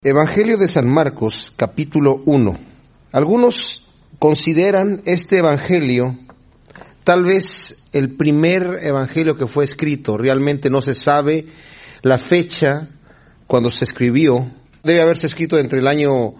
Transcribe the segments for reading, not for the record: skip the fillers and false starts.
Evangelio de San Marcos, capítulo 1. Algunos consideran este evangelio tal vez el primer evangelio que fue escrito. Realmente no se sabe la fecha cuando se escribió. Debe haberse escrito entre el año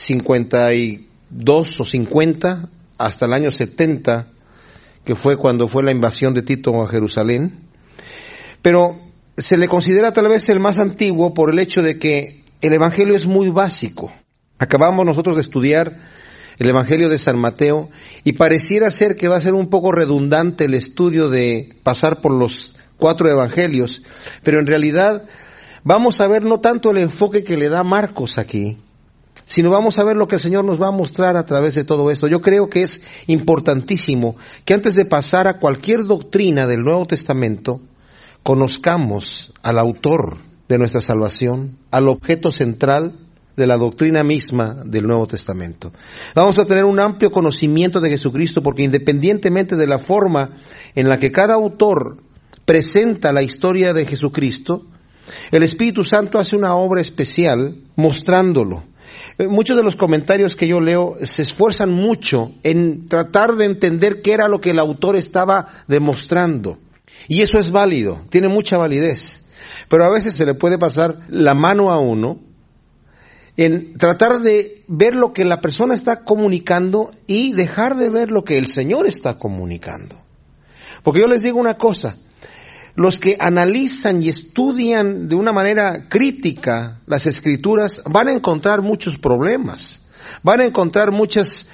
52 o 50 hasta el año 70, que fue cuando fue la invasión de Tito a Jerusalén. Pero se le considera tal vez el más antiguo por el hecho de que el evangelio es muy básico. Acabamos nosotros de estudiar el evangelio de San Mateo y pareciera ser que va a ser un poco redundante el estudio de pasar por los 4 evangelios, pero en realidad vamos a ver no tanto el enfoque que le da Marcos aquí, sino vamos a ver lo que el Señor nos va a mostrar a través de todo esto. Yo creo que es importantísimo que antes de pasar a cualquier doctrina del Nuevo Testamento, conozcamos al autor de nuestra salvación, al objeto central de la doctrina misma del Nuevo Testamento. Vamos a tener un amplio conocimiento de Jesucristo, porque independientemente de la forma en la que cada autor presenta la historia de Jesucristo, el Espíritu Santo hace una obra especial mostrándolo. Muchos de los comentarios que yo leo se esfuerzan mucho en tratar de entender qué era lo que el autor estaba demostrando. Y eso es válido, tiene mucha validez. Pero a veces se le puede pasar la mano a uno en tratar de ver lo que la persona está comunicando y dejar de ver lo que el Señor está comunicando. Porque yo les digo una cosa, los que analizan y estudian de una manera crítica las Escrituras van a encontrar muchos problemas, van a encontrar muchas,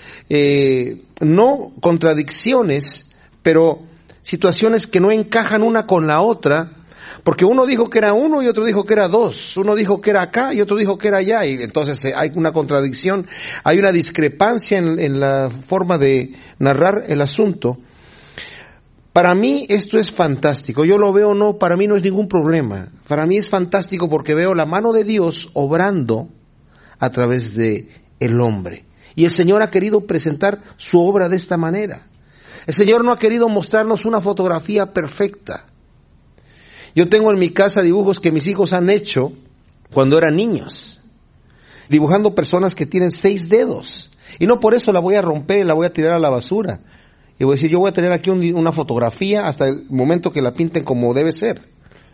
no contradicciones, pero situaciones que no encajan una con la otra, porque uno dijo que era uno y otro dijo que era dos, uno dijo que era acá y otro dijo que era allá, y entonces hay una contradicción, hay una discrepancia en la forma de narrar el asunto. Para mí esto es fantástico, yo lo veo, no, para mí no es ningún problema, para mí es fantástico porque veo la mano de Dios obrando a través de el hombre, y el Señor ha querido presentar su obra de esta manera. El Señor no ha querido mostrarnos una fotografía perfecta. Yo tengo en mi casa dibujos que mis hijos han hecho cuando eran niños, dibujando personas que tienen 6 dedos, y no por eso la voy a romper y la voy a tirar a la basura. Y voy a decir, yo voy a tener aquí una fotografía hasta el momento que la pinten como debe ser.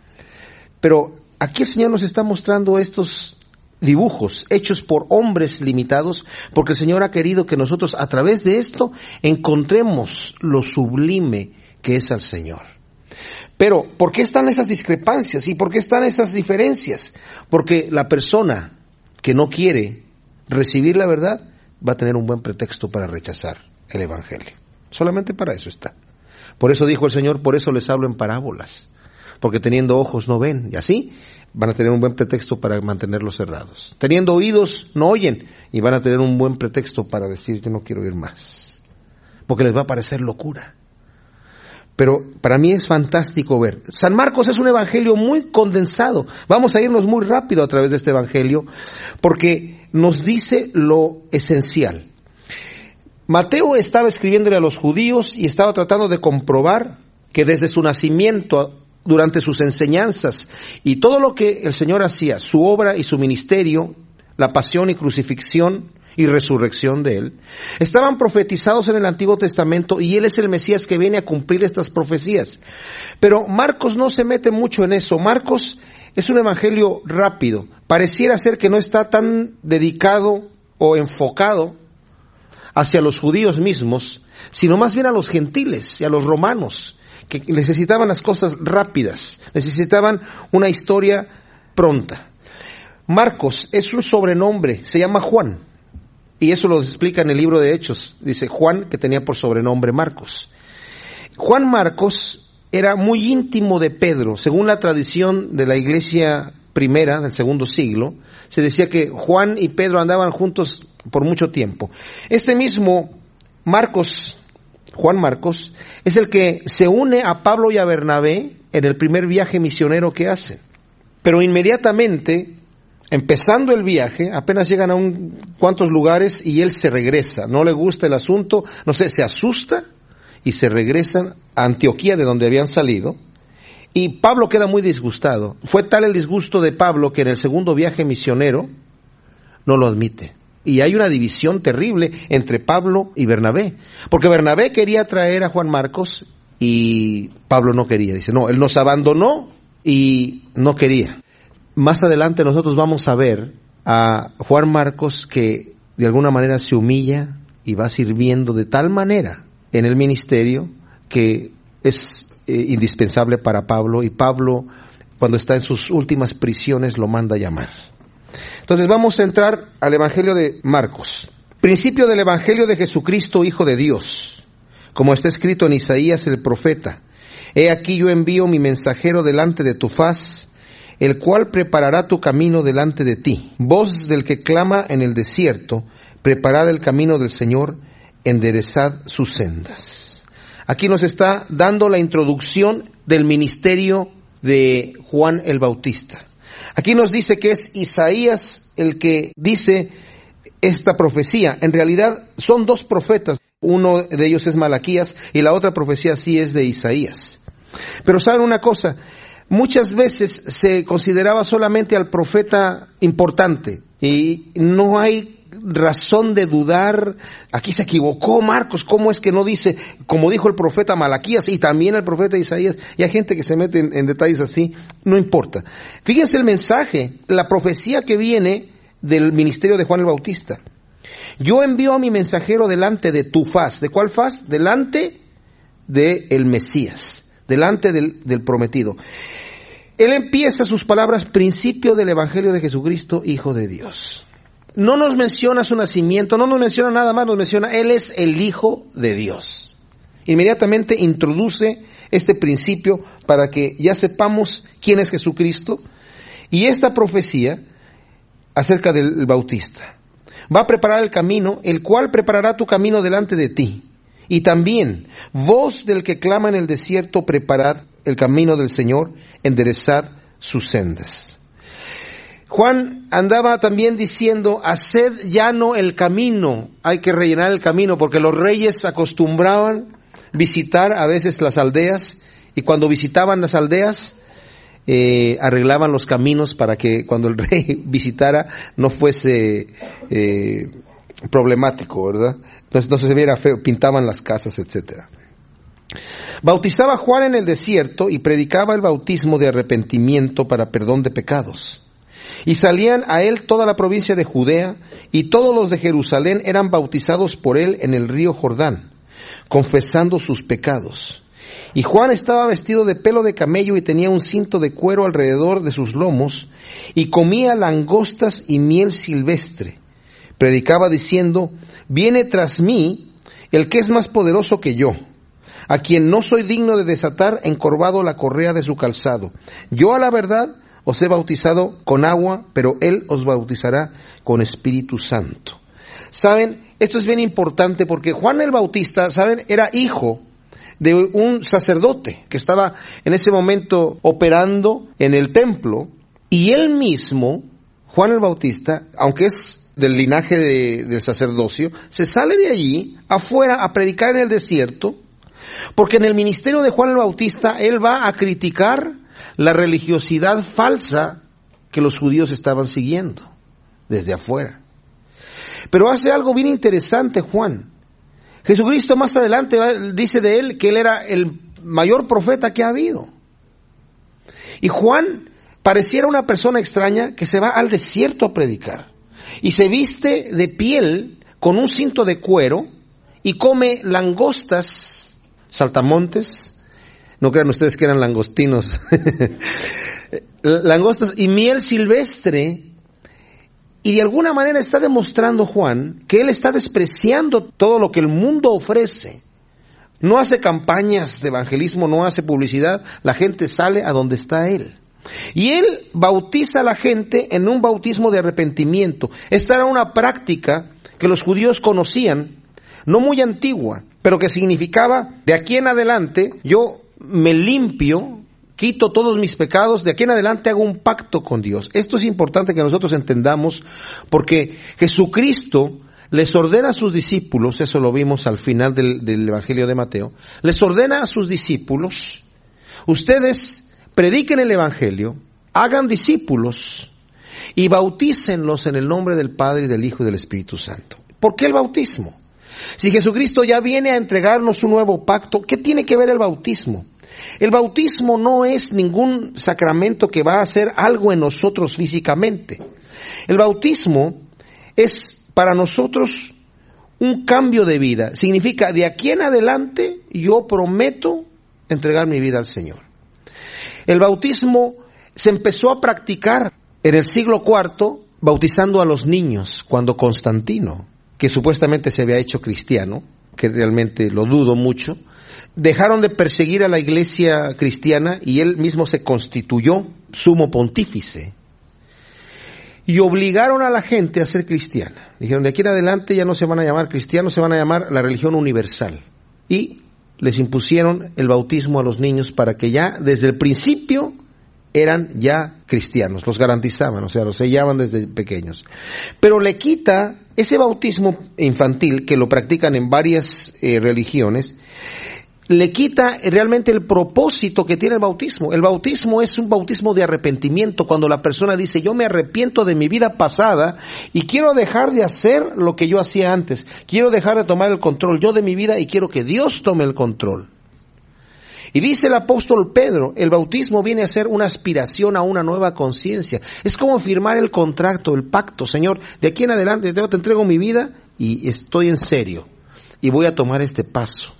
Pero aquí el Señor nos está mostrando estos dibujos hechos por hombres limitados, porque el Señor ha querido que nosotros a través de esto encontremos lo sublime que es al Señor. Pero, ¿por qué están esas discrepancias? ¿Y por qué están esas diferencias? Porque la persona que no quiere recibir la verdad va a tener un buen pretexto para rechazar el Evangelio. Solamente para eso está. Por eso dijo el Señor, por eso les hablo en parábolas. Porque teniendo ojos no ven, y así van a tener un buen pretexto para mantenerlos cerrados. Teniendo oídos no oyen, y van a tener un buen pretexto para decir, yo no quiero oír más. Porque les va a parecer locura. Pero para mí es fantástico ver. San Marcos es un evangelio muy condensado. Vamos a irnos muy rápido a través de este evangelio, porque nos dice lo esencial. Mateo estaba escribiéndole a los judíos y estaba tratando de comprobar que desde su nacimiento, durante sus enseñanzas y todo lo que el Señor hacía, su obra y su ministerio, la pasión y crucifixión y resurrección de Él, estaban profetizados en el Antiguo Testamento y Él es el Mesías que viene a cumplir estas profecías. Pero Marcos no se mete mucho en eso. Marcos es un evangelio rápido. Pareciera ser que no está tan dedicado o enfocado hacia los judíos mismos, sino más bien a los gentiles y a los romanos, que necesitaban las cosas rápidas, necesitaban una historia pronta. Marcos es un sobrenombre, se llama Juan, y eso lo explica en el libro de Hechos. Dice Juan, que tenía por sobrenombre Marcos. Juan Marcos era muy íntimo de Pedro. Según la tradición de la iglesia primera, del 2º siglo, se decía que Juan y Pedro andaban juntos por mucho tiempo. Este mismo Marcos, Juan Marcos, es el que se une a Pablo y a Bernabé en el primer viaje misionero que hacen. Pero inmediatamente, empezando el viaje, apenas llegan a cuantos lugares y él se regresa. No le gusta el asunto, no sé, se asusta y se regresan a Antioquía, de donde habían salido. Y Pablo queda muy disgustado. Fue tal el disgusto de Pablo que en el segundo viaje misionero no lo admite. Y hay una división terrible entre Pablo y Bernabé, porque Bernabé quería traer a Juan Marcos y Pablo no quería. Dice, no, él nos abandonó y no quería. Más adelante nosotros vamos a ver a Juan Marcos que de alguna manera se humilla y va sirviendo de tal manera en el ministerio que es indispensable para Pablo, y Pablo, cuando está en sus últimas prisiones, lo manda a llamar. Entonces vamos a entrar al Evangelio de Marcos. Principio del Evangelio de Jesucristo, Hijo de Dios, como está escrito en Isaías el profeta: He aquí yo envío mi mensajero delante de tu faz, el cual preparará tu camino delante de ti. Voz del que clama en el desierto, preparad el camino del Señor, enderezad sus sendas. Aquí nos está dando la introducción del ministerio de Juan el Bautista. Aquí nos dice que es Isaías el que dice esta profecía. En realidad son dos profetas. Uno de ellos es Malaquías y la otra profecía sí es de Isaías. Pero ¿saben una cosa? Muchas veces se consideraba solamente al profeta importante y no hay razón de dudar. Aquí se equivocó Marcos, ¿cómo es que no dice, como dijo el profeta Malaquías y también el profeta Isaías? Y hay gente que se mete en detalles así, no importa. Fíjense el mensaje, la profecía que viene del ministerio de Juan el Bautista. Yo envío a mi mensajero delante de tu faz. ¿De cuál faz? Delante del Mesías, delante del prometido. Él empieza sus palabras, principio del Evangelio de Jesucristo, Hijo de Dios. No nos menciona su nacimiento, no nos menciona nada más, nos menciona, Él es el Hijo de Dios. Inmediatamente introduce este principio para que ya sepamos quién es Jesucristo y esta profecía acerca del Bautista. Va a preparar el camino, el cual preparará tu camino delante de ti. Y también, voz del que clama en el desierto, preparad el camino del Señor, enderezad sus sendas. Juan andaba también diciendo, haced llano el camino, hay que rellenar el camino, porque los reyes acostumbraban visitar a veces las aldeas, y cuando visitaban las aldeas, arreglaban los caminos para que cuando el rey visitara no fuese problemático, ¿verdad? No se viera feo, pintaban las casas, etcétera. Bautizaba Juan en el desierto y predicaba el bautismo de arrepentimiento para perdón de pecados. Y salían a él toda la provincia de Judea, y todos los de Jerusalén eran bautizados por él en el río Jordán, confesando sus pecados. Y Juan estaba vestido de pelo de camello y tenía un cinto de cuero alrededor de sus lomos, y comía langostas y miel silvestre. Predicaba diciendo, viene tras mí el que es más poderoso que yo, a quien no soy digno de desatar encorvado la correa de su calzado. Yo a la verdad os he bautizado con agua, pero él os bautizará con Espíritu Santo. ¿Saben? Esto es bien importante porque Juan el Bautista, ¿saben? Era hijo de un sacerdote que estaba en ese momento operando en el templo, y él mismo, Juan el Bautista, aunque es del linaje del sacerdocio, se sale de allí afuera a predicar en el desierto, porque en el ministerio de Juan el Bautista él va a criticar la religiosidad falsa que los judíos estaban siguiendo desde afuera. Pero hace algo bien interesante Juan. Jesucristo más adelante dice de él que él era el mayor profeta que ha habido. Y Juan pareciera una persona extraña que se va al desierto a predicar. Y se viste de piel con un cinto de cuero y come langostas, saltamontes. No crean ustedes que eran langostinos. Langostas y miel silvestre. Y de alguna manera está demostrando Juan que él está despreciando todo lo que el mundo ofrece. No hace campañas de evangelismo, no hace publicidad. La gente sale a donde está él. Y él bautiza a la gente en un bautismo de arrepentimiento. Esta era una práctica que los judíos conocían, no muy antigua, pero que significaba, de aquí en adelante, yo me limpio, quito todos mis pecados, de aquí en adelante hago un pacto con Dios. Esto es importante que nosotros entendamos, porque Jesucristo les ordena a sus discípulos, eso lo vimos al final del Evangelio de Mateo, les ordena a sus discípulos, ustedes prediquen el Evangelio, hagan discípulos, y bautícenlos en el nombre del Padre y del Hijo y del Espíritu Santo. ¿Por qué el bautismo? Si Jesucristo ya viene a entregarnos un nuevo pacto, ¿qué tiene que ver el bautismo? El bautismo no es ningún sacramento que va a hacer algo en nosotros físicamente. El bautismo es para nosotros un cambio de vida. Significa, de aquí en adelante yo prometo entregar mi vida al Señor. El bautismo se empezó a practicar en el siglo IV, bautizando a los niños, cuando Constantino, que supuestamente se había hecho cristiano, que realmente lo dudo mucho, dejaron de perseguir a la iglesia cristiana y él mismo se constituyó sumo pontífice. Y obligaron a la gente a ser cristiana. Dijeron, de aquí en adelante ya no se van a llamar cristianos, se van a llamar la religión universal. Y les impusieron el bautismo a los niños para que ya desde el principio eran ya cristianos, los garantizaban, o sea, los sellaban desde pequeños. Pero le quita ese bautismo infantil, que lo practican en varias religiones, le quita realmente el propósito que tiene el bautismo. El bautismo es un bautismo de arrepentimiento, cuando la persona dice, yo me arrepiento de mi vida pasada y quiero dejar de hacer lo que yo hacía antes, quiero dejar de tomar el control yo de mi vida y quiero que Dios tome el control. Y dice el apóstol Pedro, el bautismo viene a ser una aspiración a una nueva conciencia. Es como firmar el contrato, el pacto. Señor, de aquí en adelante te entrego mi vida y estoy en serio y voy a tomar este paso.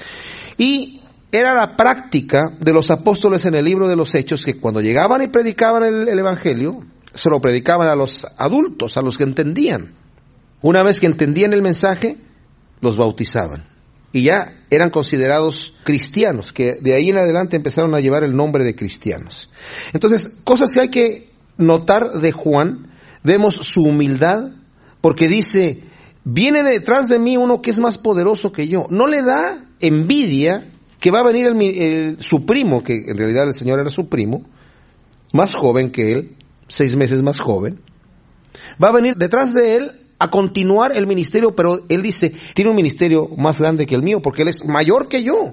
Y era la práctica de los apóstoles en el libro de los Hechos, que cuando llegaban y predicaban el Evangelio, se lo predicaban a los adultos, a los que entendían. Una vez que entendían el mensaje, los bautizaban. Y ya eran considerados cristianos, que de ahí en adelante empezaron a llevar el nombre de cristianos. Entonces, cosas que hay que notar de Juan, vemos su humildad, porque dice, viene detrás de mí uno que es más poderoso que yo. No le da envidia que va a venir su primo, que en realidad el Señor era su primo, más joven que él, 6 meses más joven. Va a venir detrás de él a continuar el ministerio, pero él dice, tiene un ministerio más grande que el mío, porque él es mayor que yo.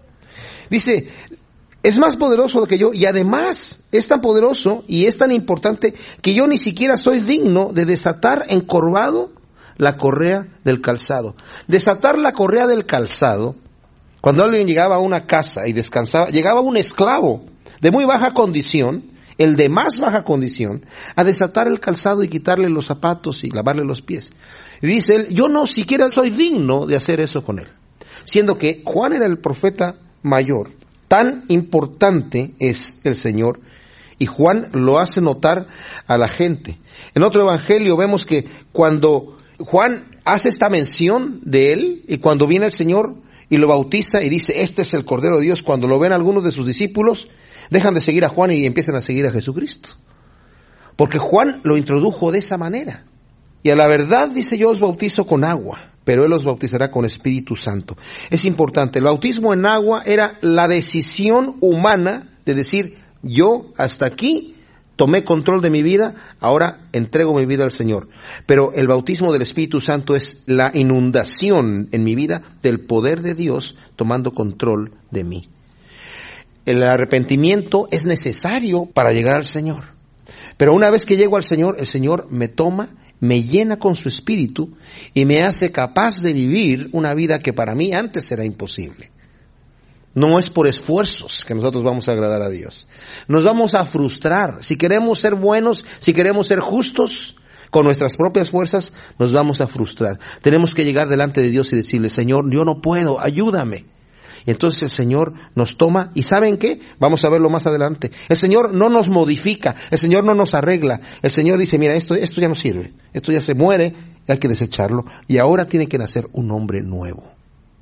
Dice, es más poderoso que yo, y además es tan poderoso y es tan importante que yo ni siquiera soy digno de desatar encorvado la correa del calzado. Desatar la correa del calzado, cuando alguien llegaba a una casa y descansaba, llegaba un esclavo de muy baja condición, el de más baja condición, a desatar el calzado y quitarle los zapatos y lavarle los pies. Y dice él, yo no siquiera soy digno de hacer eso con él. Siendo que Juan era el profeta mayor, tan importante es el Señor, y Juan lo hace notar a la gente. En otro evangelio vemos que cuando Juan hace esta mención de él, y cuando viene el Señor y lo bautiza y dice, este es el Cordero de Dios, cuando lo ven algunos de sus discípulos, dejan de seguir a Juan y empiezan a seguir a Jesucristo. Porque Juan lo introdujo de esa manera. Y a la verdad dice, yo os bautizo con agua, pero él os bautizará con Espíritu Santo. Es importante, el bautismo en agua era la decisión humana de decir, yo hasta aquí tomé control de mi vida, ahora entrego mi vida al Señor. Pero el bautismo del Espíritu Santo es la inundación en mi vida del poder de Dios tomando control de mí. El arrepentimiento es necesario para llegar al Señor. Pero una vez que llego al Señor, el Señor me toma, me llena con su Espíritu y me hace capaz de vivir una vida que para mí antes era imposible. No es por esfuerzos que nosotros vamos a agradar a Dios. Nos vamos a frustrar. Si queremos ser buenos, si queremos ser justos, con nuestras propias fuerzas, nos vamos a frustrar. Tenemos que llegar delante de Dios y decirle, Señor, yo no puedo, ayúdame. Y entonces el Señor nos toma, y ¿saben qué? Vamos a verlo más adelante. El Señor no nos modifica, el Señor no nos arregla. El Señor dice, mira, esto ya no sirve, esto ya se muere, hay que desecharlo, y ahora tiene que nacer un hombre nuevo.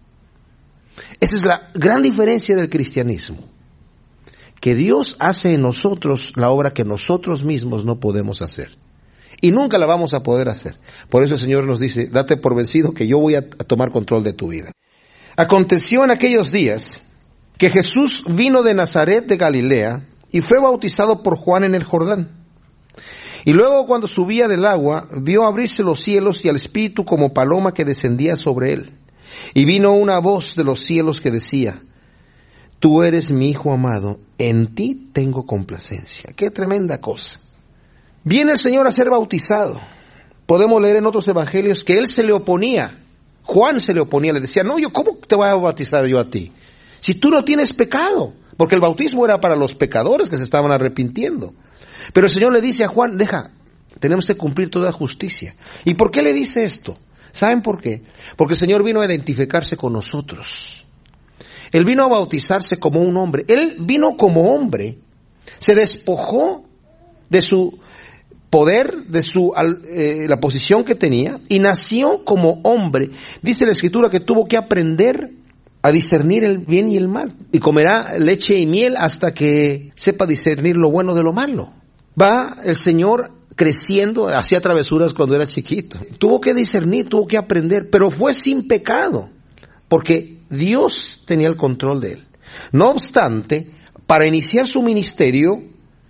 Esa es la gran diferencia del cristianismo, que Dios hace en nosotros la obra que nosotros mismos no podemos hacer. Y nunca la vamos a poder hacer. Por eso el Señor nos dice, date por vencido que yo voy a tomar control de tu vida. Aconteció en aquellos días que Jesús vino de Nazaret de Galilea y fue bautizado por Juan en el Jordán. Y luego cuando subía del agua, vio abrirse los cielos y al Espíritu como paloma que descendía sobre él. Y vino una voz de los cielos que decía, tú eres mi Hijo amado, en ti tengo complacencia. ¡Qué tremenda cosa! Viene el Señor a ser bautizado. Podemos leer en otros evangelios que Él se le oponía. Juan se le oponía, le decía, no, ¿cómo te voy a bautizar yo a ti? Si tú no tienes pecado. Porque el bautismo era para los pecadores que se estaban arrepintiendo. Pero el Señor le dice a Juan, tenemos que cumplir toda justicia. ¿Y por qué le dice esto? ¿Saben por qué? Porque el Señor vino a identificarse con nosotros. Él vino a bautizarse como un hombre. Él vino como hombre. Se despojó de su poder, de la posición que tenía, y nació como hombre. Dice la Escritura que tuvo que aprender a discernir el bien y el mal, y comerá leche y miel hasta que sepa discernir lo bueno de lo malo. Va el Señor creciendo, hacía travesuras cuando era chiquito. Tuvo que discernir, tuvo que aprender, pero fue sin pecado, porque Dios tenía el control de él. No obstante, para iniciar su ministerio,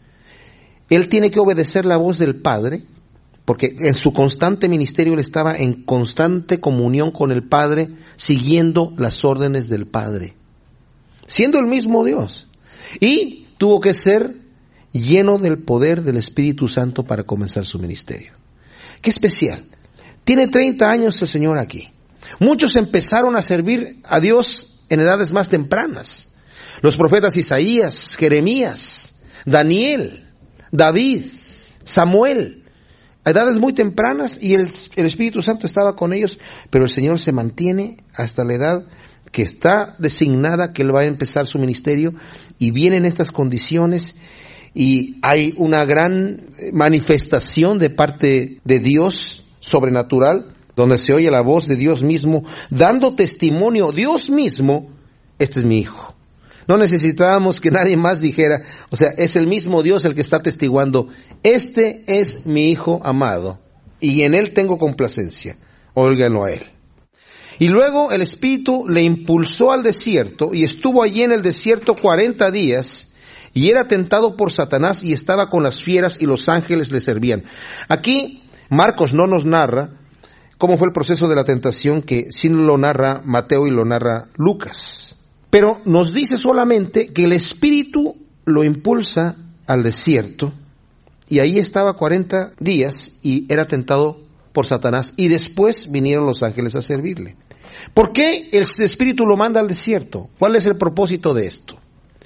él tiene que obedecer la voz del Padre, porque en su constante ministerio él estaba en constante comunión con el Padre, siguiendo las órdenes del Padre, siendo el mismo Dios. Y tuvo que ser lleno del poder del Espíritu Santo para comenzar su ministerio. ¡Qué especial! Tiene 30 años el Señor aquí. Muchos empezaron a servir a Dios en edades más tempranas. Los profetas Isaías, Jeremías, Daniel, David, Samuel, a edades muy tempranas, y el Espíritu Santo estaba con ellos, pero el Señor se mantiene hasta la edad que está designada que Él va a empezar su ministerio, y vienen estas condiciones, y hay una gran manifestación de parte de Dios sobrenatural, donde se oye la voz de Dios mismo, dando testimonio, Dios mismo, este es mi hijo. No necesitábamos que nadie más dijera, o sea, es el mismo Dios el que está atestiguando, este es mi hijo amado, y en él tengo complacencia, óiganlo a él. Y luego el Espíritu le impulsó al desierto, y estuvo allí en el desierto 40 días, y era tentado por Satanás, y estaba con las fieras, y los ángeles le servían. Aquí Marcos no nos narra cómo fue el proceso de la tentación, que sí lo narra Mateo y lo narra Lucas. Pero nos dice solamente que el Espíritu lo impulsa al desierto, y ahí estaba 40 días y era tentado por Satanás, y después vinieron los ángeles a servirle. ¿Por qué el Espíritu lo manda al desierto? ¿Cuál es el propósito de esto?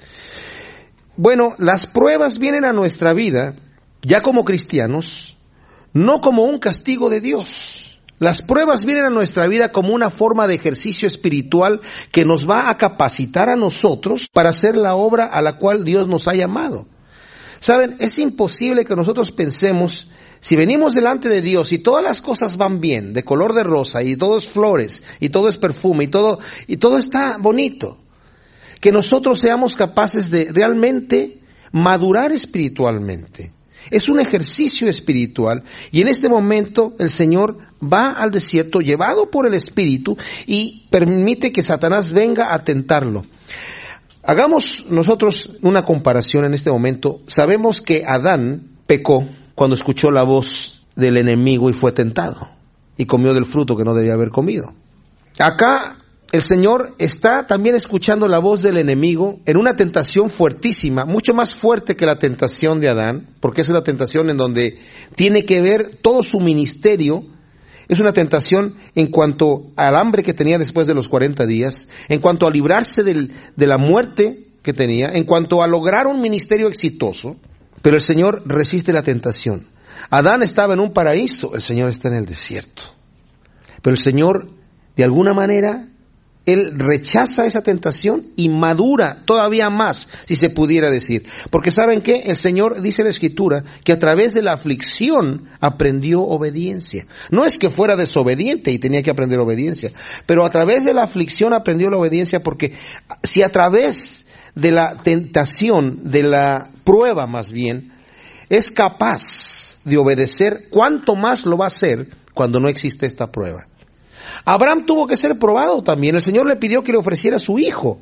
Bueno, las pruebas vienen a nuestra vida, ya como cristianos, no como un castigo de Dios. Las pruebas vienen a nuestra vida como una forma de ejercicio espiritual que nos va a capacitar a nosotros para hacer la obra a la cual Dios nos ha llamado. Saben, es imposible que nosotros pensemos, si venimos delante de Dios y todas las cosas van bien, de color de rosa, y todo es flores, y todo es perfume, y todo está bonito, que nosotros seamos capaces de realmente madurar espiritualmente. Es un ejercicio espiritual, y en este momento el Señor va al desierto llevado por el Espíritu y permite que Satanás venga a tentarlo. Hagamos nosotros una comparación en este momento. Sabemos que Adán pecó cuando escuchó la voz del enemigo y fue tentado, y comió del fruto que no debía haber comido. Acá el Señor está también escuchando la voz del enemigo en una tentación fuertísima, mucho más fuerte que la tentación de Adán, porque es una tentación en donde tiene que ver todo su ministerio. Es una tentación en cuanto al hambre que tenía después de los 40 días, en cuanto a librarse de la muerte que tenía, en cuanto a lograr un ministerio exitoso, pero el Señor resiste la tentación. Adán estaba en un paraíso, el Señor está en el desierto. Pero el Señor, de alguna manera, Él rechaza esa tentación y madura todavía más, si se pudiera decir. Porque ¿saben qué? El Señor, dice la Escritura, que a través de la aflicción aprendió obediencia. No es que fuera desobediente y tenía que aprender obediencia, pero a través de la aflicción aprendió la obediencia, porque si a través de la tentación, de la prueba más bien, es capaz de obedecer, ¿cuánto más lo va a hacer cuando no existe esta prueba? Abraham tuvo que ser probado también. El Señor le pidió que le ofreciera a su hijo.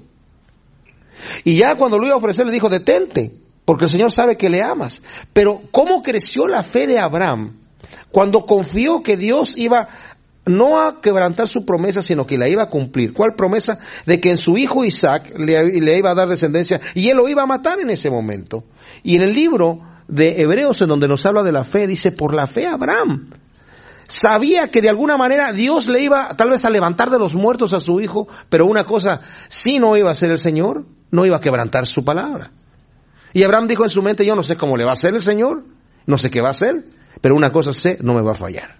Y ya cuando lo iba a ofrecer le dijo, detente, porque el Señor sabe que le amas. Pero ¿cómo creció la fe de Abraham cuando confió que Dios iba no a quebrantar su promesa, sino que la iba a cumplir? ¿Cuál promesa? De que en su hijo Isaac le iba a dar descendencia, y él lo iba a matar en ese momento. Y en el libro de Hebreos, en donde nos habla de la fe, dice, por la fe Abraham sabía que de alguna manera Dios le iba tal vez a levantar de los muertos a su hijo, pero una cosa sí no iba a hacer el Señor, no iba a quebrantar su palabra. Y Abraham dijo en su mente, yo no sé cómo le va a hacer el Señor, no sé qué va a hacer, pero una cosa sé, no me va a fallar.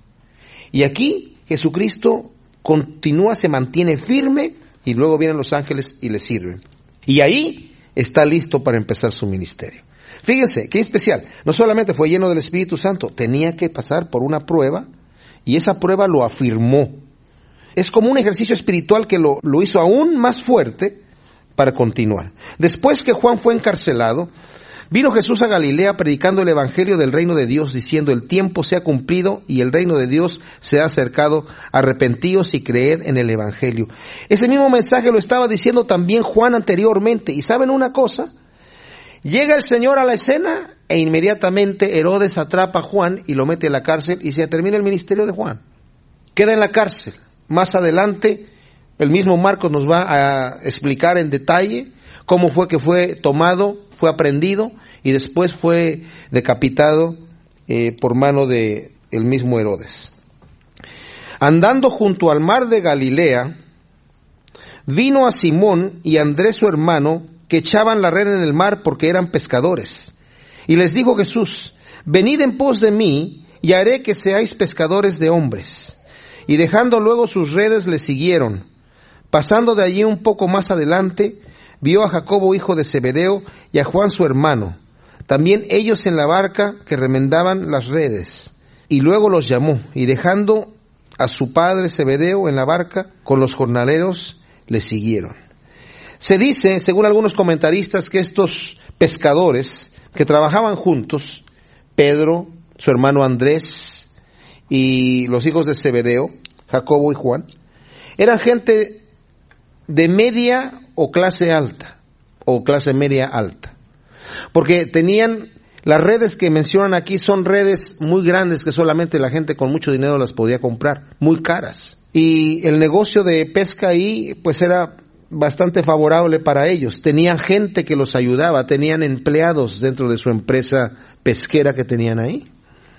Y aquí Jesucristo continúa, se mantiene firme, y luego vienen los ángeles y le sirven. Y ahí está listo para empezar su ministerio. Fíjense, qué especial. No solamente fue lleno del Espíritu Santo, tenía que pasar por una prueba, y esa prueba lo afirmó. Es como un ejercicio espiritual que lo hizo aún más fuerte para continuar. Después que Juan fue encarcelado, vino Jesús a Galilea predicando el evangelio del reino de Dios, diciendo, el tiempo se ha cumplido y el reino de Dios se ha acercado, arrepentíos y creed en el evangelio. Ese mismo mensaje lo estaba diciendo también Juan anteriormente. ¿Y saben una cosa? Llega el Señor a la escena e inmediatamente Herodes atrapa a Juan y lo mete en la cárcel y se termina el ministerio de Juan. Queda en la cárcel. Más adelante, el mismo Marcos nos va a explicar en detalle cómo fue que fue tomado, fue aprehendido y después fue decapitado por mano de el mismo Herodes. Andando junto al mar de Galilea, vino a Simón y a Andrés su hermano, que echaban la red en el mar porque eran pescadores. Y les dijo Jesús, venid en pos de mí y haré que seáis pescadores de hombres. Y dejando luego sus redes le siguieron. Pasando de allí un poco más adelante, vio a Jacobo hijo de Zebedeo y a Juan su hermano, también ellos en la barca que remendaban las redes. Y luego los llamó, y dejando a su padre Zebedeo en la barca con los jornaleros, le siguieron. Se dice, según algunos comentaristas, que estos pescadores que trabajaban juntos, Pedro, su hermano Andrés y los hijos de Zebedeo, Jacobo y Juan, eran gente de media o clase alta, o clase media alta, porque tenían, las redes que mencionan aquí son redes muy grandes que solamente la gente con mucho dinero las podía comprar, muy caras, y el negocio de pesca ahí pues era bastante favorable para ellos. Tenían gente que los ayudaba, tenían empleados dentro de su empresa pesquera que tenían ahí.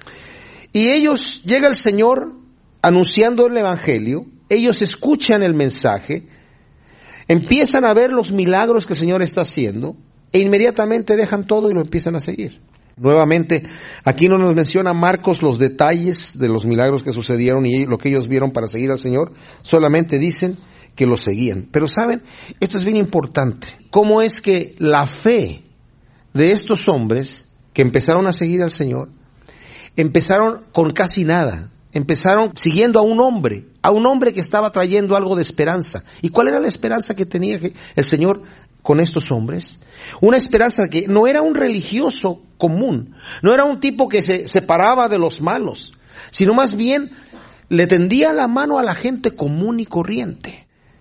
Y ellos, llega el Señor anunciando el evangelio, ellos escuchan el mensaje, empiezan a ver los milagros que el Señor está haciendo e inmediatamente dejan todo y lo empiezan a seguir. Nuevamente, aquí no nos menciona Marcos los detalles de los milagros que sucedieron y lo que ellos vieron para seguir al Señor, solamente dicen que lo seguían. Pero saben, esto es bien importante. ¿Cómo es que la fe de estos hombres que empezaron a seguir al Señor, empezaron con casi nada? Empezaron siguiendo a un hombre que estaba trayendo algo de esperanza. ¿Y cuál era la esperanza que tenía el Señor con estos hombres? Una esperanza que no era un religioso común, no era un tipo que se separaba de los malos, sino más bien le tendía la mano a la gente común y corriente.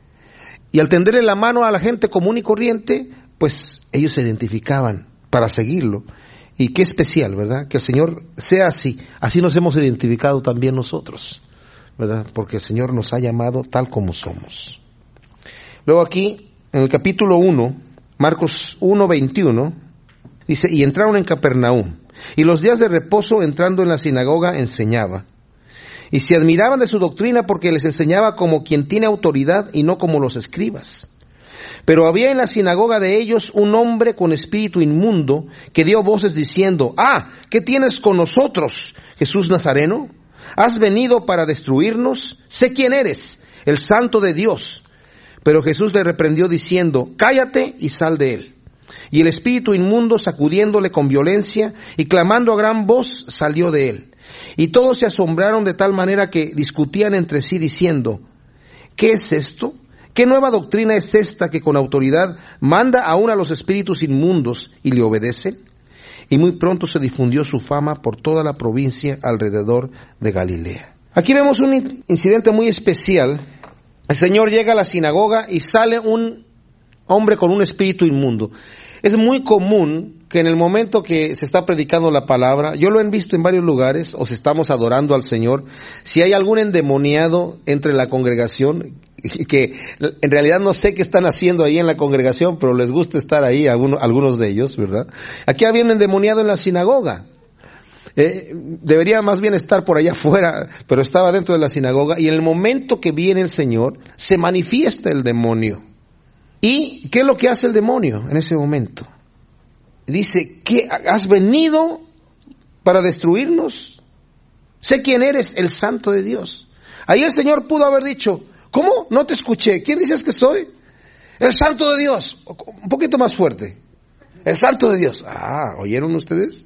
Y al tenderle la mano a la gente común y corriente, pues ellos se identificaban para seguirlo. Y qué especial, ¿verdad? Que el Señor sea así. Así nos hemos identificado también nosotros, ¿verdad? Porque el Señor nos ha llamado tal como somos. Luego aquí, en el capítulo 1, Marcos 1:21, dice, y entraron en Capernaum, y los días de reposo entrando en la sinagoga enseñaba. Y se admiraban de su doctrina porque les enseñaba como quien tiene autoridad y no como los escribas. Pero había en la sinagoga de ellos un hombre con espíritu inmundo que dio voces diciendo, ¿qué tienes con nosotros, Jesús Nazareno? ¿Has venido para destruirnos? Sé quién eres, el Santo de Dios. Pero Jesús le reprendió diciendo, cállate y sal de él. Y el espíritu inmundo, sacudiéndole con violencia y clamando a gran voz, salió de él. Y todos se asombraron de tal manera que discutían entre sí diciendo, ¿qué es esto? ¿Qué nueva doctrina es esta que con autoridad manda aún a los espíritus inmundos y le obedecen? Y muy pronto se difundió su fama por toda la provincia alrededor de Galilea. Aquí vemos un incidente muy especial. El Señor llega a la sinagoga y sale un hombre con un espíritu inmundo. Es muy común que en el momento que se está predicando la palabra, yo lo he visto en varios lugares, o si estamos adorando al Señor, si hay algún endemoniado entre la congregación, que en realidad no sé qué están haciendo ahí en la congregación, pero les gusta estar ahí, algunos de ellos, ¿verdad? Aquí había un endemoniado en la sinagoga. Debería más bien estar por allá afuera, pero estaba dentro de la sinagoga, y en el momento que viene el Señor, se manifiesta el demonio. ¿Y qué es lo que hace el demonio en ese momento? Dice, ¿qué has venido para destruirnos? Sé quién eres, el Santo de Dios. Ahí el Señor pudo haber dicho, ¿cómo? No te escuché. ¿Quién dices que soy? El Santo de Dios. Un poquito más fuerte. El Santo de Dios. ¿Oyeron ustedes?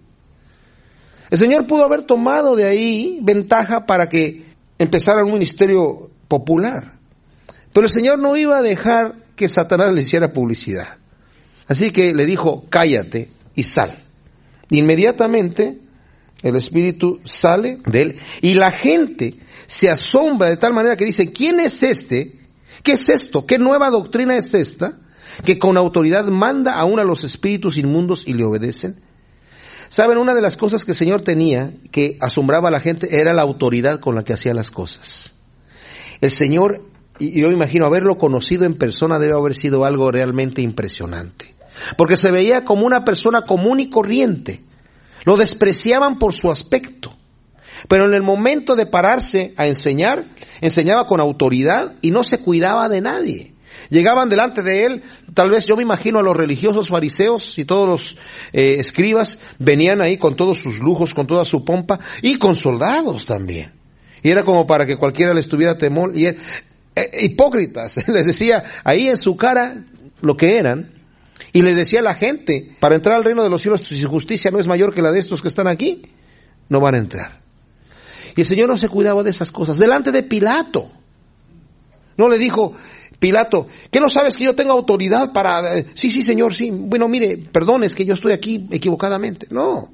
El Señor pudo haber tomado de ahí ventaja para que empezara un ministerio popular. Pero el Señor no iba a dejar que Satanás le hiciera publicidad. Así que le dijo, cállate y sal. Inmediatamente el espíritu sale de él y la gente se asombra de tal manera que dice, ¿quién es este? ¿Qué es esto? ¿Qué nueva doctrina es esta? Que con autoridad manda aún a los espíritus inmundos y le obedecen. Saben, una de las cosas que el Señor tenía que asombraba a la gente era la autoridad con la que hacía las cosas. El Señor, y yo me imagino haberlo conocido en persona, debe haber sido algo realmente impresionante. Porque se veía como una persona común y corriente. Lo despreciaban por su aspecto. Pero en el momento de pararse a enseñar, enseñaba con autoridad y no se cuidaba de nadie. Llegaban delante de él, tal vez yo me imagino a los religiosos fariseos y todos los escribas, venían ahí con todos sus lujos, con toda su pompa y con soldados también. Y era como para que cualquiera les tuviera temor. Y hipócritas, les decía ahí en su cara lo que eran. Y les decía a la gente, para entrar al reino de los cielos, si su justicia no es mayor que la de estos que están aquí, no van a entrar. Y el Señor no se cuidaba de esas cosas. Delante de Pilato. No le dijo, Pilato, ¿qué no sabes que yo tengo autoridad para...? Sí, Señor, sí. Bueno, mire, perdón, es que yo estoy aquí equivocadamente. No.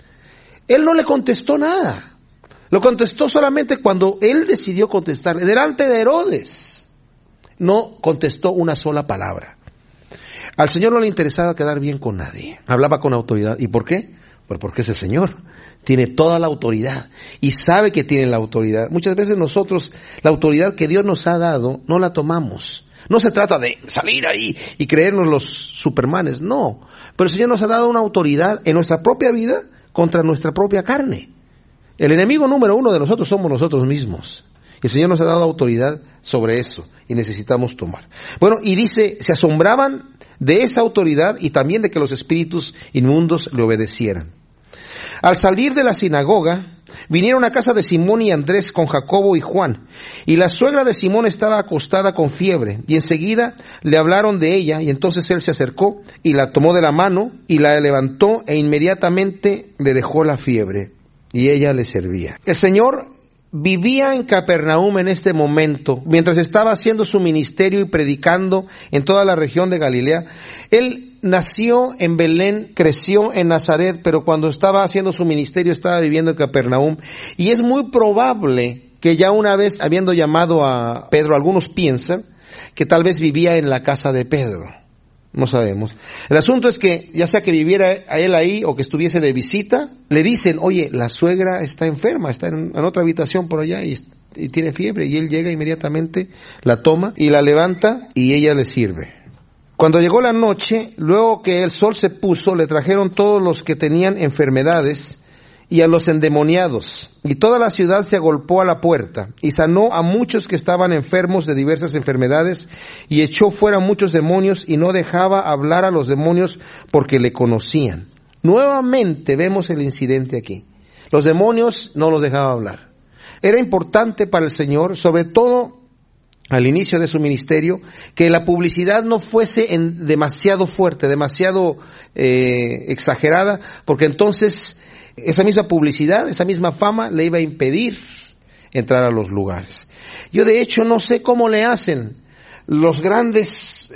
Él no le contestó nada. Lo contestó solamente cuando él decidió contestar. Delante de Herodes. No contestó una sola palabra. Al Señor no le interesaba quedar bien con nadie. Hablaba con autoridad. ¿Y por qué? Pues porque ese Señor tiene toda la autoridad y sabe que tiene la autoridad. Muchas veces nosotros la autoridad que Dios nos ha dado no la tomamos. No se trata de salir ahí y creernos los supermanes, no. Pero el Señor nos ha dado una autoridad en nuestra propia vida contra nuestra propia carne. El enemigo número uno de nosotros somos nosotros mismos. El Señor nos ha dado autoridad sobre eso y necesitamos tomar. Bueno, y dice, se asombraban de esa autoridad y también de que los espíritus inmundos le obedecieran. Al salir de la sinagoga, vinieron a casa de Simón y Andrés con Jacobo y Juan. Y la suegra de Simón estaba acostada con fiebre. Y enseguida le hablaron de ella. Y entonces él se acercó y la tomó de la mano y la levantó e inmediatamente le dejó la fiebre. Y ella le servía. El Señor vivía en Capernaum en este momento, mientras estaba haciendo su ministerio y predicando en toda la región de Galilea. Él nació en Belén, creció en Nazaret, pero cuando estaba haciendo su ministerio estaba viviendo en Capernaum. Y es muy probable que ya una vez habiendo llamado a Pedro, algunos piensan que tal vez vivía en la casa de Pedro. No sabemos. El asunto es que, ya sea que viviera a él ahí o que estuviese de visita, le dicen, oye, la suegra está enferma, está en otra habitación por allá y tiene fiebre. Y él llega inmediatamente, la toma y la levanta y ella le sirve. Cuando llegó la noche, luego que el sol se puso, le trajeron todos los que tenían enfermedades y a los endemoniados. Y toda la ciudad se agolpó a la puerta, y sanó a muchos que estaban enfermos de diversas enfermedades, y echó fuera muchos demonios, y no dejaba hablar a los demonios porque le conocían. Nuevamente vemos el incidente aquí. Los demonios no los dejaba hablar. Era importante para el Señor, sobre todo al inicio de su ministerio, que la publicidad no fuese demasiado fuerte, demasiado exagerada, porque entonces esa misma publicidad, esa misma fama le iba a impedir entrar a los lugares. Yo de hecho no sé cómo le hacen los grandes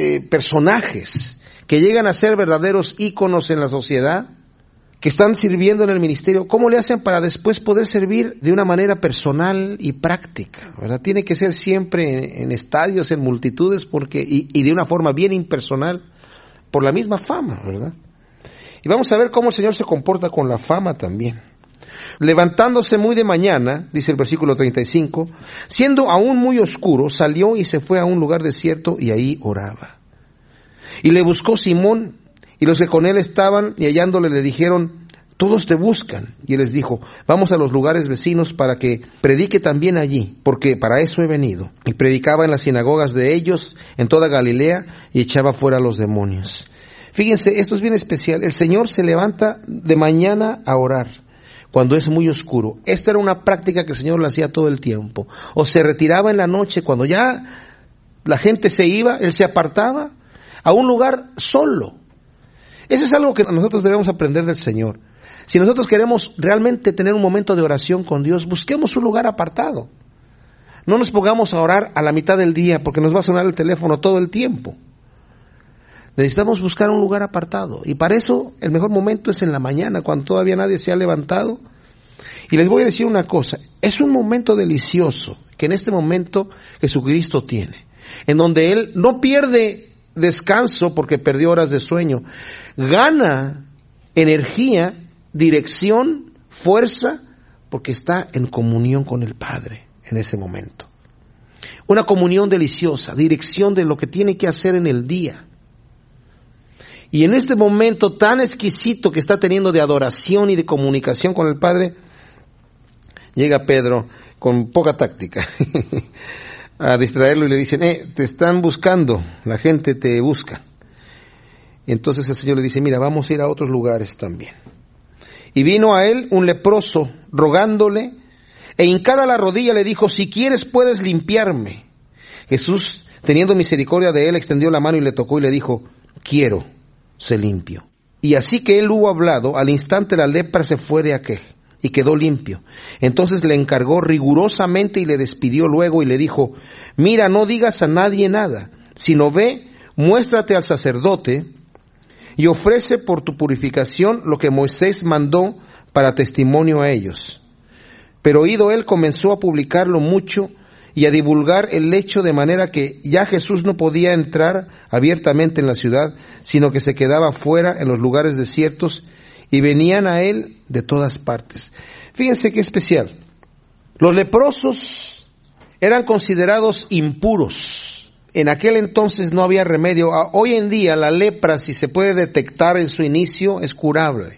personajes que llegan a ser verdaderos íconos en la sociedad, que están sirviendo en el ministerio, ¿cómo le hacen para después poder servir de una manera personal y práctica? ¿Verdad? Tiene que ser siempre en estadios, en multitudes, y de una forma bien impersonal, por la misma fama, ¿verdad? Y vamos a ver cómo el Señor se comporta con la fama también. Levantándose muy de mañana, dice el versículo 35, siendo aún muy oscuro, salió y se fue a un lugar desierto y ahí oraba. Y le buscó Simón, y los que con él estaban, y hallándole le dijeron: todos te buscan. Y él les dijo: vamos a los lugares vecinos para que predique también allí, porque para eso he venido. Y predicaba en las sinagogas de ellos, en toda Galilea, y echaba fuera a los demonios. Fíjense, esto es bien especial. El Señor se levanta de mañana a orar, cuando es muy oscuro. Esta era una práctica que el Señor la hacía todo el tiempo. O se retiraba en la noche, cuando ya la gente se iba, Él se apartaba a un lugar solo. Eso es algo que nosotros debemos aprender del Señor. Si nosotros queremos realmente tener un momento de oración con Dios, busquemos un lugar apartado. No nos pongamos a orar a la mitad del día, porque nos va a sonar el teléfono todo el tiempo. Necesitamos buscar un lugar apartado, y para eso el mejor momento es en la mañana, cuando todavía nadie se ha levantado. Y les voy a decir una cosa: es un momento delicioso que en este momento Jesucristo tiene, en donde Él no pierde descanso porque perdió horas de sueño, gana energía, dirección, fuerza, porque está en comunión con el Padre en ese momento. Una comunión deliciosa, dirección de lo que tiene que hacer en el día. Y en este momento tan exquisito que está teniendo de adoración y de comunicación con el Padre, llega Pedro con poca táctica a distraerlo y le dicen: te están buscando, la gente te busca. Entonces el Señor le dice: mira, vamos a ir a otros lugares también. Y vino a él un leproso, rogándole, e hincada la rodilla le dijo: si quieres puedes limpiarme. Jesús, teniendo misericordia de él, extendió la mano y le tocó y le dijo: quiero, sé limpio. Y así que él hubo hablado, al instante la lepra se fue de aquel y quedó limpio. Entonces le encargó rigurosamente y le despidió luego y le dijo: mira, no digas a nadie nada, sino ve, muéstrate al sacerdote y ofrece por tu purificación lo que Moisés mandó para testimonio a ellos. Pero oído él, comenzó a publicarlo mucho y a divulgar el hecho, de manera que ya Jesús no podía entrar abiertamente en la ciudad, sino que se quedaba fuera en los lugares desiertos, y venían a él de todas partes. Fíjense qué especial. Los leprosos eran considerados impuros. En aquel entonces no había remedio. Hoy en día la lepra, si se puede detectar en su inicio, es curable.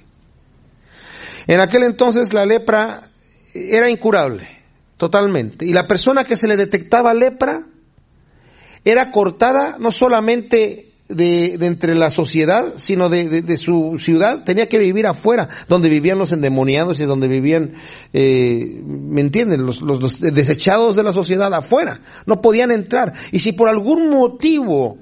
En aquel entonces la lepra era incurable, totalmente. Y la persona que se le detectaba lepra era cortada no solamente de entre la sociedad, sino de su ciudad. Tenía que vivir afuera, donde vivían los endemoniados y donde vivían, ¿me entienden? Los desechados de la sociedad afuera. No podían entrar. Y si por algún motivo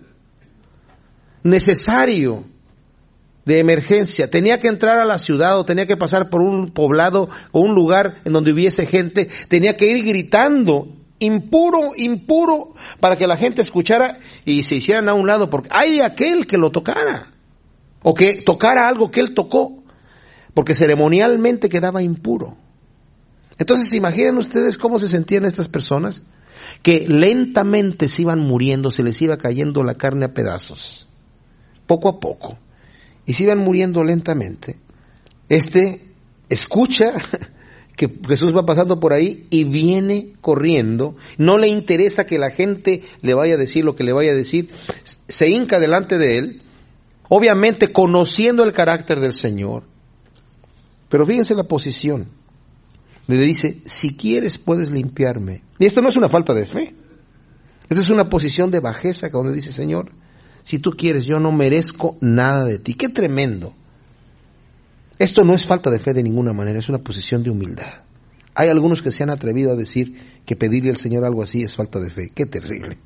necesario de emergencia tenía que entrar a la ciudad, o tenía que pasar por un poblado o un lugar en donde hubiese gente, tenía que ir gritando: impuro, impuro, para que la gente escuchara y se hicieran a un lado, porque hay de aquel que lo tocara, o que tocara algo que él tocó, porque ceremonialmente quedaba impuro. Entonces, imaginen ustedes cómo se sentían estas personas, que lentamente se iban muriendo, se les iba cayendo la carne a pedazos, poco a poco, y se iban muriendo lentamente. Escucha que Jesús va pasando por ahí y viene corriendo, no le interesa que la gente le vaya a decir lo que le vaya a decir, se hinca delante de él, obviamente conociendo el carácter del Señor. Pero fíjense la posición, le dice: si quieres puedes limpiarme. Y esto no es una falta de fe, esto es una posición de bajeza, donde dice: Señor, si tú quieres, yo no merezco nada de ti. ¡Qué tremendo! Esto no es falta de fe de ninguna manera, es una posición de humildad. Hay algunos que se han atrevido a decir que pedirle al Señor algo así es falta de fe. ¡Qué terrible!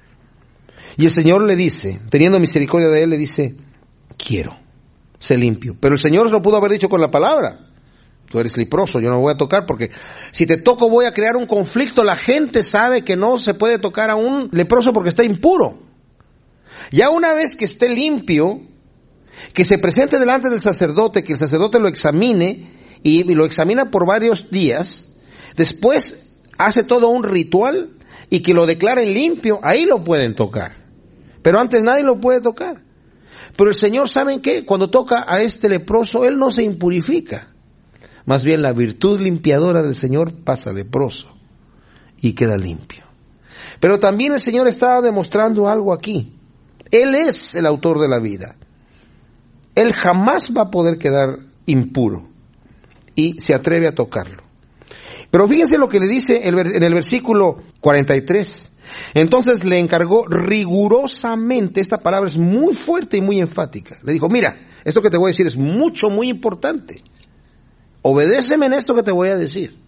Y el Señor le dice, teniendo misericordia de él, le dice: quiero, sé limpio. Pero el Señor lo pudo haber dicho con la palabra: tú eres leproso, yo no voy a tocar, porque si te toco voy a crear un conflicto. La gente sabe que no se puede tocar a un leproso porque está impuro. Ya una vez que esté limpio, que se presente delante del sacerdote, que el sacerdote lo examine, y lo examina por varios días, después hace todo un ritual y que lo declaren limpio, ahí lo pueden tocar. Pero antes nadie lo puede tocar. Pero el Señor, ¿saben qué? Cuando toca a este leproso, Él no se impurifica. Más bien la virtud limpiadora del Señor pasa leproso y queda limpio. Pero también el Señor estaba demostrando algo aquí. Él es el autor de la vida. Él jamás va a poder quedar impuro y se atreve a tocarlo. Pero fíjense lo que le dice en el versículo 43. Entonces le encargó rigurosamente, esta palabra es muy fuerte y muy enfática. Le dijo, mira, esto que te voy a decir es muy importante. Obedéceme en esto que te voy a decir.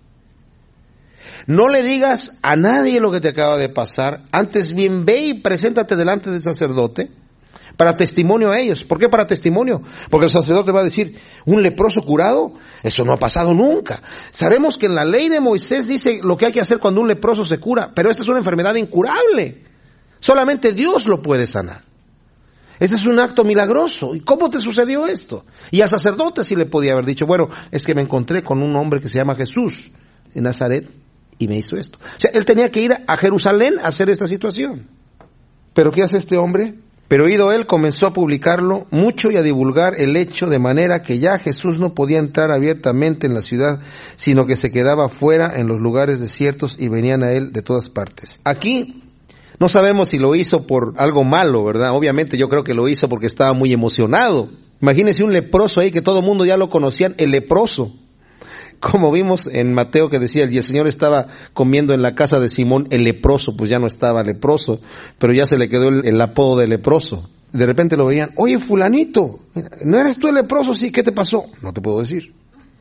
No le digas a nadie lo que te acaba de pasar, antes bien ve y preséntate delante del sacerdote para testimonio a ellos. ¿Por qué para testimonio? Porque el sacerdote va a decir, ¿un leproso curado? Eso no ha pasado nunca. Sabemos que en la ley de Moisés dice lo que hay que hacer cuando un leproso se cura, pero esta es una enfermedad incurable. Solamente Dios lo puede sanar. Ese es un acto milagroso. ¿Y cómo te sucedió esto? Y al sacerdote sí le podía haber dicho, bueno, es que me encontré con un hombre que se llama Jesús en Nazaret y me hizo esto. O sea, él tenía que ir a Jerusalén a hacer esta situación. ¿Pero qué hace este hombre? Pero oído él, comenzó a publicarlo mucho y a divulgar el hecho, de manera que ya Jesús no podía entrar abiertamente en la ciudad, sino que se quedaba fuera en los lugares desiertos y venían a él de todas partes. Aquí no sabemos si lo hizo por algo malo, ¿verdad? Obviamente yo creo que lo hizo porque estaba muy emocionado. Imagínense un leproso ahí que todo el mundo ya lo conocían, el leproso. Como vimos en Mateo que decía, y el Señor estaba comiendo en la casa de Simón el leproso, pues ya no estaba leproso, pero ya se le quedó el apodo de leproso. De repente lo veían, oye fulanito, ¿no eres tú el leproso? Sí, ¿qué te pasó? No te puedo decir.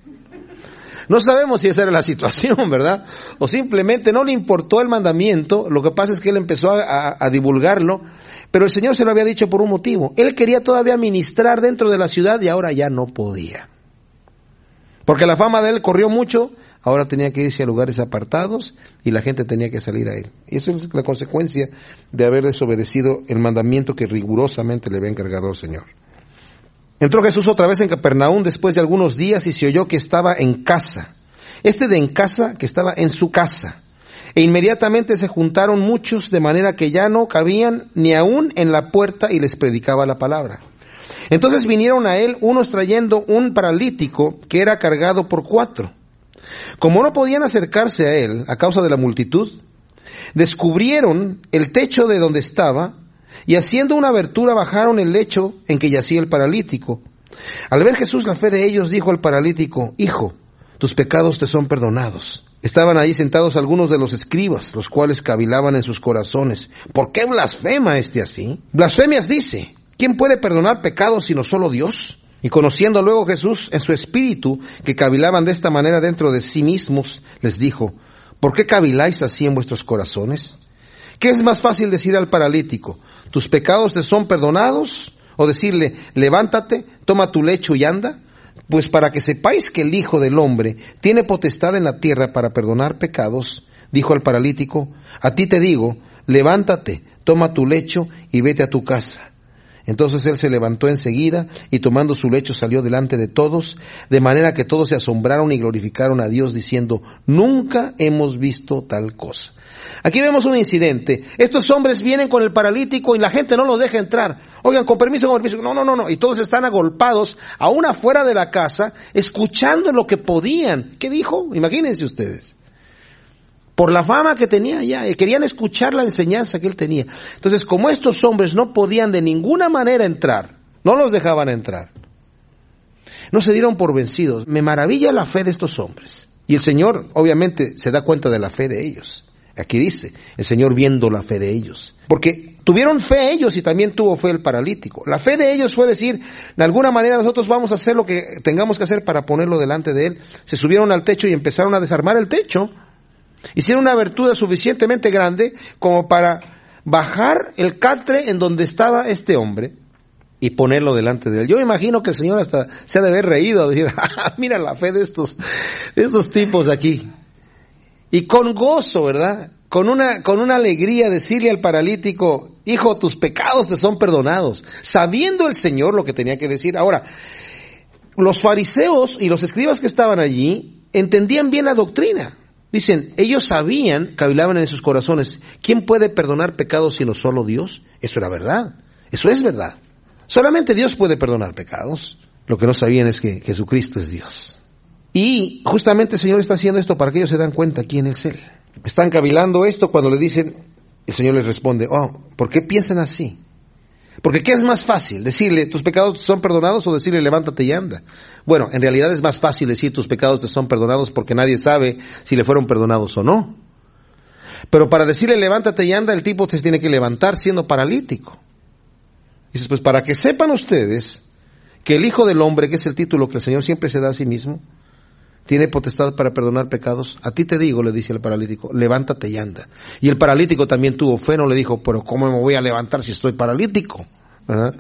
No sabemos si esa era la situación, ¿verdad? O simplemente no le importó el mandamiento, lo que pasa es que él empezó a divulgarlo, pero el Señor se lo había dicho por un motivo. Él quería todavía ministrar dentro de la ciudad y ahora ya no podía. Porque la fama de él corrió mucho, ahora tenía que irse a lugares apartados y la gente tenía que salir a él. Y eso es la consecuencia de haber desobedecido el mandamiento que rigurosamente le había encargado el Señor. Entró Jesús otra vez en Capernaum después de algunos días y se oyó que estaba en casa. De en casa, que estaba en su casa. E inmediatamente se juntaron muchos de manera que ya no cabían ni aún en la puerta y les predicaba la palabra. Entonces vinieron a él unos trayendo un paralítico que era cargado por 4. Como no podían acercarse a él a causa de la multitud, descubrieron el techo de donde estaba y haciendo una abertura bajaron el lecho en que yacía el paralítico. Al ver Jesús la fe de ellos, dijo al paralítico, hijo, tus pecados te son perdonados. Estaban ahí sentados algunos de los escribas, los cuales cavilaban en sus corazones. ¿Por qué blasfema así? Blasfemias dice. ¿Quién puede perdonar pecados sino solo Dios? Y conociendo luego Jesús en su espíritu, que cavilaban de esta manera dentro de sí mismos, les dijo, ¿por qué caviláis así en vuestros corazones? ¿Qué es más fácil decir al paralítico, tus pecados te son perdonados? O decirle, levántate, toma tu lecho y anda. Pues para que sepáis que el Hijo del Hombre tiene potestad en la tierra para perdonar pecados, dijo al paralítico, a ti te digo, levántate, toma tu lecho y vete a tu casa. Entonces él se levantó enseguida y tomando su lecho salió delante de todos, de manera que todos se asombraron y glorificaron a Dios diciendo, nunca hemos visto tal cosa. Aquí vemos un incidente. Estos hombres vienen con el paralítico y la gente no los deja entrar. Oigan, con permiso. No. Y todos están agolpados, aún afuera de la casa, escuchando lo que podían. ¿Qué dijo? Imagínense ustedes. Por la fama que tenía ya, querían escuchar la enseñanza que él tenía. Entonces, como estos hombres no podían de ninguna manera entrar, no los dejaban entrar, no se dieron por vencidos. Me maravilla la fe de estos hombres. Y el Señor, obviamente, se da cuenta de la fe de ellos. Aquí dice, el Señor viendo la fe de ellos. Porque tuvieron fe ellos y también tuvo fe el paralítico. La fe de ellos fue decir, de alguna manera nosotros vamos a hacer lo que tengamos que hacer para ponerlo delante de él. Se subieron al techo y empezaron a desarmar el techo. Hicieron una abertura suficientemente grande como para bajar el catre en donde estaba este hombre y ponerlo delante de él. Yo me imagino que el Señor hasta se ha de haber reído, decir, mira la fe de estos tipos aquí. Y con gozo, ¿verdad? Con una alegría decirle al paralítico, hijo, tus pecados te son perdonados. Sabiendo el Señor lo que tenía que decir. Ahora, los fariseos y los escribas que estaban allí entendían bien la doctrina. Dicen, ellos sabían, cavilaban en sus corazones, ¿quién puede perdonar pecados sino solo Dios? Eso era verdad, eso es verdad. Solamente Dios puede perdonar pecados. Lo que no sabían es que Jesucristo es Dios. Y justamente el Señor está haciendo esto para que ellos se dan cuenta quién es Él. Están cavilando esto cuando le dicen, el Señor les responde, ¿por qué piensan así? Porque ¿qué es más fácil? ¿Decirle, tus pecados son perdonados o decirle, levántate y anda? Bueno, en realidad es más fácil decir, tus pecados te son perdonados porque nadie sabe si le fueron perdonados o no. Pero para decirle, levántate y anda, el tipo se tiene que levantar siendo paralítico. Dices, pues para que sepan ustedes que el Hijo del Hombre, que es el título que el Señor siempre se da a sí mismo, tiene potestad para perdonar pecados. A ti te digo, le dice el paralítico, levántate y anda. Y el paralítico también tuvo fe, no le dijo, pero ¿cómo me voy a levantar si estoy paralítico? ¿Verdad?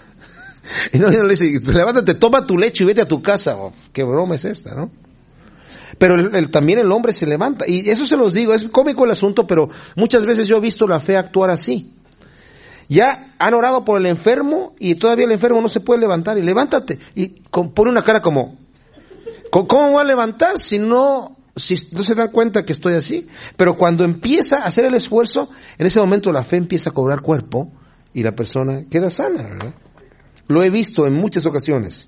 Y no le dice, levántate, toma tu lecho y vete a tu casa. Qué broma es esta, ¿no? Pero también el hombre se levanta. Y eso se los digo, es cómico el asunto, pero muchas veces yo he visto la fe actuar así. Ya han orado por el enfermo y todavía el enfermo no se puede levantar. Y levántate. Y pone una cara como, ¿cómo voy a levantar si no se dan cuenta que estoy así? Pero cuando empieza a hacer el esfuerzo, en ese momento la fe empieza a cobrar cuerpo y la persona queda sana, ¿verdad? Lo he visto en muchas ocasiones.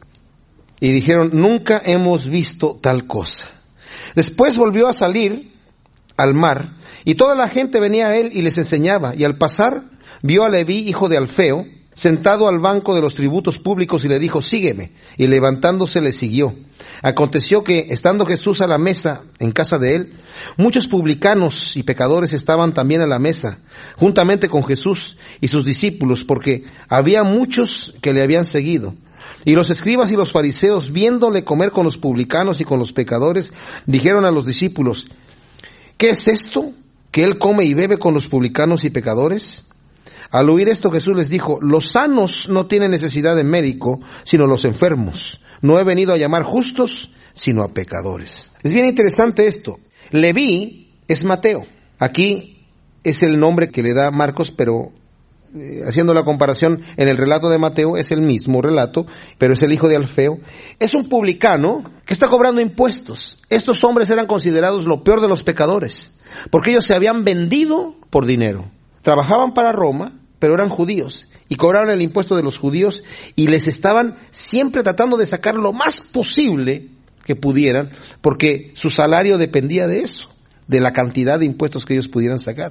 Y dijeron, nunca hemos visto tal cosa. Después volvió a salir al mar y toda la gente venía a él y les enseñaba. Y al pasar vio a Leví, hijo de Alfeo, sentado al banco de los tributos públicos y le dijo, sígueme. Y levantándose le siguió. Aconteció que, estando Jesús a la mesa en casa de él, muchos publicanos y pecadores estaban también a la mesa, juntamente con Jesús y sus discípulos, porque había muchos que le habían seguido. Y los escribas y los fariseos, viéndole comer con los publicanos y con los pecadores, dijeron a los discípulos, ¿qué es esto? ¿Que él come y bebe con los publicanos y pecadores? Al oír esto Jesús les dijo, los sanos no tienen necesidad de médico, sino los enfermos. No he venido a llamar justos, sino a pecadores. Es bien interesante esto. Leví es Mateo. Aquí es el nombre que le da Marcos, pero haciendo la comparación en el relato de Mateo, es el mismo relato, pero es el hijo de Alfeo. Es un publicano que está cobrando impuestos. Estos hombres eran considerados lo peor de los pecadores, porque ellos se habían vendido por dinero. Trabajaban para Roma, pero eran judíos, y cobraban el impuesto de los judíos, y les estaban siempre tratando de sacar lo más posible que pudieran, porque su salario dependía de eso, de la cantidad de impuestos que ellos pudieran sacar.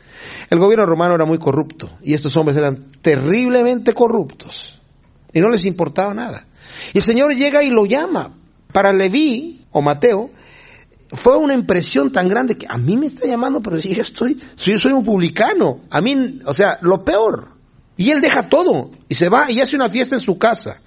El gobierno romano era muy corrupto, y estos hombres eran terriblemente corruptos, y no les importaba nada. Y el Señor llega y lo llama. Para Leví, o Mateo, fue una impresión tan grande que a mí me está llamando, pero si yo soy un publicano, a mí, o sea, lo peor. Y él deja todo, y se va, y hace una fiesta en su casa.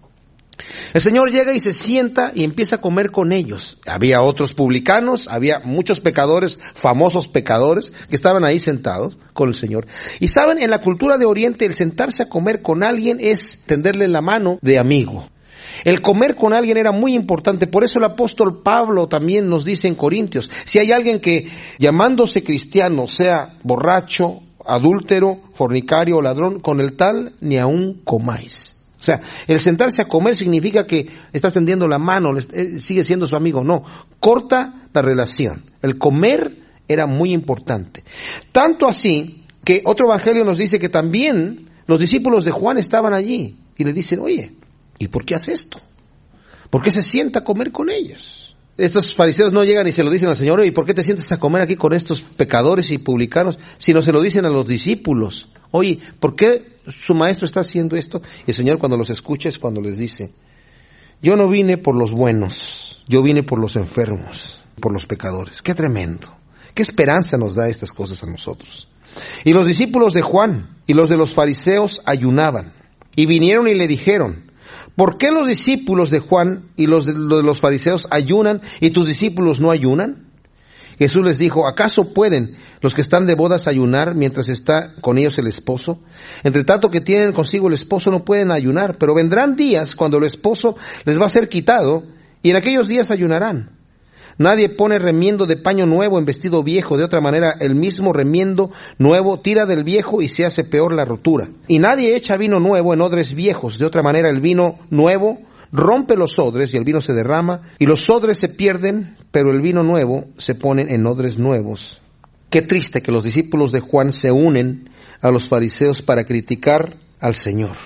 El Señor llega y se sienta y empieza a comer con ellos. Había otros publicanos, había muchos pecadores, famosos pecadores, que estaban ahí sentados con el Señor. Y saben, en la cultura de Oriente, el sentarse a comer con alguien es tenderle la mano de amigo. El comer con alguien era muy importante, por eso el apóstol Pablo también nos dice en Corintios, si hay alguien que llamándose cristiano sea borracho, adúltero, fornicario o ladrón, con el tal ni aun comáis. O sea, el sentarse a comer significa que estás tendiendo la mano, sigue siendo su amigo. No, corta la relación. El comer era muy importante. Tanto así que otro evangelio nos dice que también los discípulos de Juan estaban allí y le dicen, oye, ¿y por qué hace esto? ¿Por qué se sienta a comer con ellos? Estos fariseos no llegan y se lo dicen al Señor, ¿y por qué te sientas a comer aquí con estos pecadores y publicanos? Sino se lo dicen a los discípulos. Oye, ¿por qué su maestro está haciendo esto? Y el Señor cuando los escucha es cuando les dice, yo no vine por los buenos, yo vine por los enfermos, por los pecadores. ¡Qué tremendo! ¡Qué esperanza nos da estas cosas a nosotros! Y los discípulos de Juan y los de los fariseos ayunaban. Y vinieron y le dijeron, ¿por qué los discípulos de Juan y los de los fariseos ayunan y tus discípulos no ayunan? Jesús les dijo, ¿acaso pueden los que están de bodas ayunar mientras está con ellos el esposo? Entre tanto que tienen consigo el esposo no pueden ayunar, pero vendrán días cuando el esposo les va a ser quitado y en aquellos días ayunarán. Nadie pone remiendo de paño nuevo en vestido viejo, de otra manera el mismo remiendo nuevo tira del viejo y se hace peor la rotura. Y nadie echa vino nuevo en odres viejos, de otra manera el vino nuevo rompe los odres y el vino se derrama y los odres se pierden, pero el vino nuevo se pone en odres nuevos. Qué triste que los discípulos de Juan se unen a los fariseos para criticar al Señor.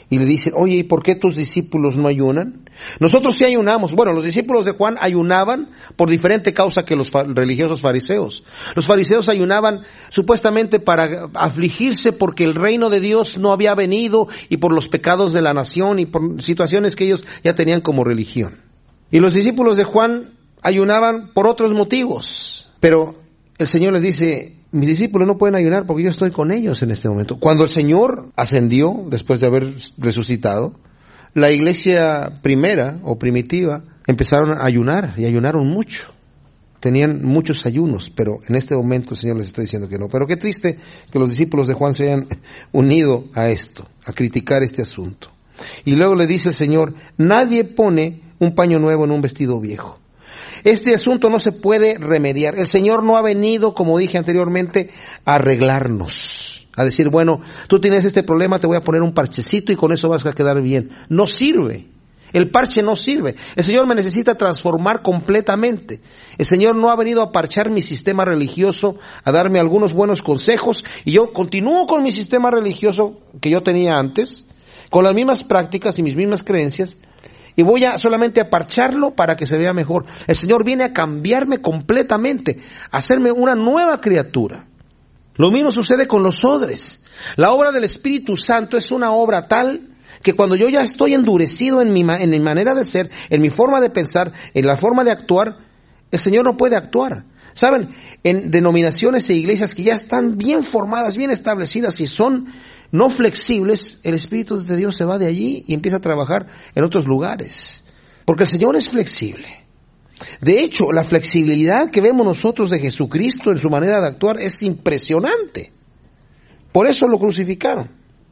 Y le dicen, oye, ¿y por qué tus discípulos no ayunan? Nosotros sí ayunamos. Bueno, los discípulos de Juan ayunaban por diferente causa que los religiosos fariseos. Los fariseos ayunaban supuestamente para afligirse porque el reino de Dios no había venido y por los pecados de la nación y por situaciones que ellos ya tenían como religión. Y los discípulos de Juan ayunaban por otros motivos. Pero el Señor les dice, mis discípulos no pueden ayunar porque yo estoy con ellos en este momento. Cuando el Señor ascendió, después de haber resucitado, la iglesia primera o primitiva empezaron a ayunar y ayunaron mucho. Tenían muchos ayunos, pero en este momento el Señor les está diciendo que no. Pero qué triste que los discípulos de Juan se hayan unido a esto, a criticar este asunto. Y luego le dice el Señor, nadie pone un paño nuevo en un vestido viejo. Este asunto no se puede remediar. El Señor no ha venido, como dije anteriormente, a arreglarnos. A decir, bueno, tú tienes este problema, te voy a poner un parchecito y con eso vas a quedar bien. No sirve. El parche no sirve. El Señor me necesita transformar completamente. El Señor no ha venido a parchar mi sistema religioso, a darme algunos buenos consejos, y yo continúo con mi sistema religioso que yo tenía antes, con las mismas prácticas y mis mismas creencias, y voy a solamente a parcharlo para que se vea mejor. El Señor viene a cambiarme completamente, a hacerme una nueva criatura. Lo mismo sucede con los odres. La obra del Espíritu Santo es una obra tal que cuando yo ya estoy endurecido en mi manera de ser, en mi forma de pensar, en la forma de actuar, el Señor no puede actuar. ¿Saben? En denominaciones e iglesias que ya están bien formadas, bien establecidas y son no flexibles, el Espíritu de Dios se va de allí y empieza a trabajar en otros lugares. Porque el Señor es flexible. De hecho, la flexibilidad que vemos nosotros de Jesucristo en su manera de actuar es impresionante. Por eso lo crucificaron.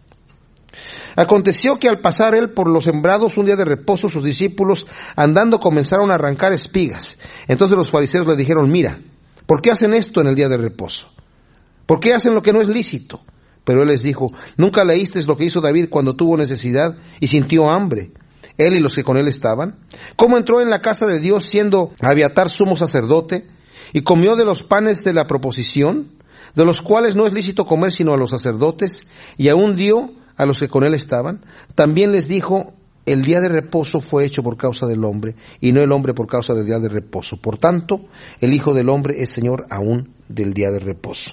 Aconteció que al pasar él por los sembrados un día de reposo, sus discípulos andando comenzaron a arrancar espigas. Entonces los fariseos le dijeron, mira, ¿por qué hacen esto en el día de reposo? ¿Por qué hacen lo que no es lícito? Pero él les dijo, ¿nunca leísteis lo que hizo David cuando tuvo necesidad y sintió hambre? Él y los que con él estaban. ¿Cómo entró en la casa de Dios siendo Abiatar sumo sacerdote y comió de los panes de la proposición, de los cuales no es lícito comer sino a los sacerdotes, y aún dio a los que con él estaban? También les dijo, el día de reposo fue hecho por causa del hombre, y no el hombre por causa del día de reposo. Por tanto, el Hijo del Hombre es Señor aún del día de reposo.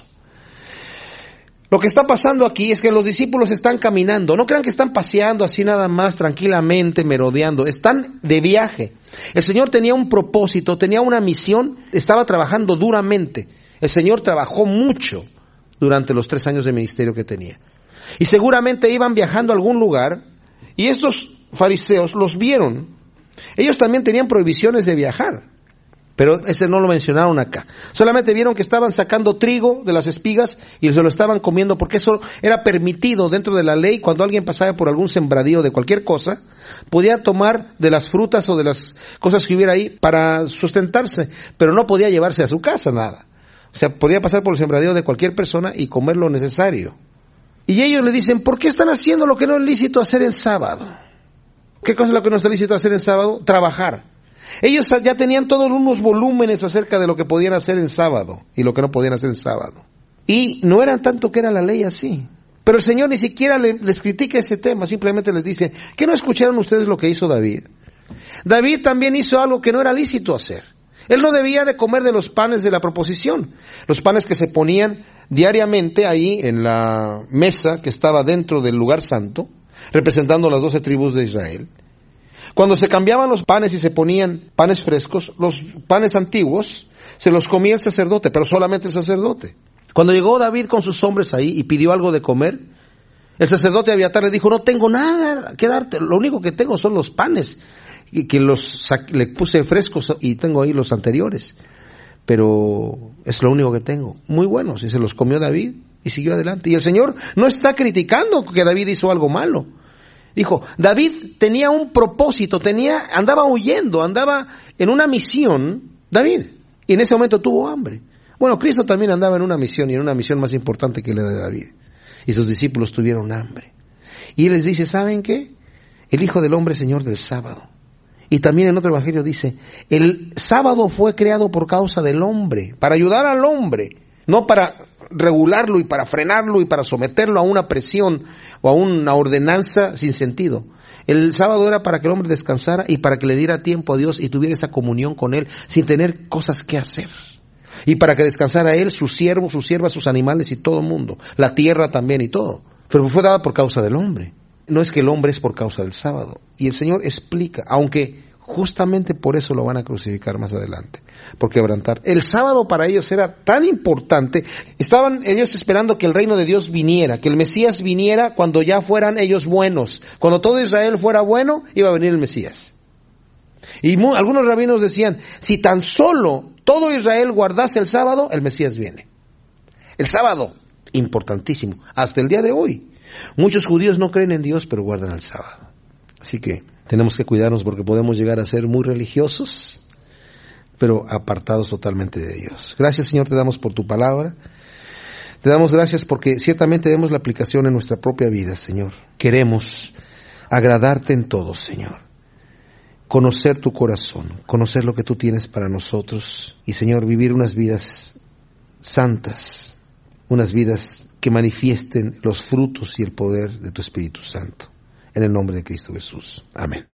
Lo que está pasando aquí es que los discípulos están caminando. No crean que están paseando así nada más tranquilamente, merodeando. Están de viaje. El Señor tenía un propósito, tenía una misión, estaba trabajando duramente. El Señor trabajó mucho durante los 3 años de ministerio que tenía. Y seguramente iban viajando a algún lugar y estos fariseos los vieron. Ellos también tenían prohibiciones de viajar, pero ese no lo mencionaron acá. Solamente vieron que estaban sacando trigo de las espigas y se lo estaban comiendo porque eso era permitido dentro de la ley. Cuando alguien pasaba por algún sembradío de cualquier cosa, podía tomar de las frutas o de las cosas que hubiera ahí para sustentarse, pero no podía llevarse a su casa nada. O sea, podía pasar por el sembradío de cualquier persona y comer lo necesario. Y ellos le dicen, ¿por qué están haciendo lo que no es lícito hacer en sábado? ¿Qué cosa es lo que no está lícito hacer en sábado? Trabajar. Ellos ya tenían todos unos volúmenes acerca de lo que podían hacer en sábado y lo que no podían hacer en sábado. Y no eran tanto que era la ley así. Pero el Señor ni siquiera les critica ese tema, simplemente les dice, ¿qué no escucharon ustedes lo que hizo David? David también hizo algo que no era lícito hacer. Él no debía de comer de los panes de la proposición, los panes que se ponían diariamente ahí en la mesa que estaba dentro del lugar santo, representando las 12 tribus de Israel. Cuando se cambiaban los panes y se ponían panes frescos, los panes antiguos se los comía el sacerdote, pero solamente el sacerdote. Cuando llegó David con sus hombres ahí y pidió algo de comer, el sacerdote Abiatar le dijo, no tengo nada que darte, lo único que tengo son los panes, y que le puse frescos y tengo ahí los anteriores, pero es lo único que tengo. Muy buenos, y se los comió David y siguió adelante. Y el Señor no está criticando que David hizo algo malo. Dijo, David tenía un propósito, andaba huyendo, andaba en una misión, David, y en ese momento tuvo hambre. Bueno, Cristo también andaba en una misión, y en una misión más importante que la de David. Y sus discípulos tuvieron hambre. Y Él les dice, ¿saben qué? El Hijo del Hombre es Señor del sábado. Y también en otro evangelio dice, el sábado fue creado por causa del hombre, para ayudar al hombre, no para regularlo y para frenarlo y para someterlo a una presión o a una ordenanza sin sentido. El sábado era para que el hombre descansara y para que le diera tiempo a Dios y tuviera esa comunión con Él sin tener cosas que hacer. Y para que descansara Él, sus siervos, sus siervas, sus animales y todo el mundo. La tierra también y todo. Pero fue dada por causa del hombre. No es que el hombre es por causa del sábado. Y el Señor explica, aunque justamente por eso lo van a crucificar más adelante, por quebrantar. El sábado para ellos era tan importante, estaban ellos esperando que el reino de Dios viniera, que el Mesías viniera cuando ya fueran ellos buenos. Cuando todo Israel fuera bueno, iba a venir el Mesías. Y algunos rabinos decían, si tan solo todo Israel guardase el sábado, el Mesías viene. El sábado, importantísimo, hasta el día de hoy. Muchos judíos no creen en Dios, pero guardan el sábado. Así que tenemos que cuidarnos porque podemos llegar a ser muy religiosos, pero apartados totalmente de Dios. Gracias, Señor, te damos por tu palabra. Te damos gracias porque ciertamente vemos la aplicación en nuestra propia vida, Señor. Queremos agradarte en todo, Señor. Conocer tu corazón, conocer lo que tú tienes para nosotros y, Señor, vivir unas vidas santas, unas vidas que manifiesten los frutos y el poder de tu Espíritu Santo. En el nombre de Cristo Jesús. Amén.